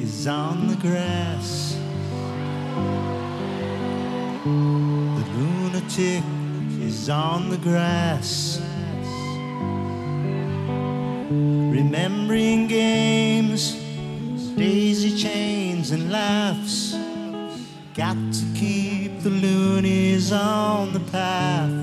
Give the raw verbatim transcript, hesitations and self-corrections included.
is on the grass. The lunatic is on the grass. Remembering games, daisy chains and laughs. Got to keep the loonies on the path.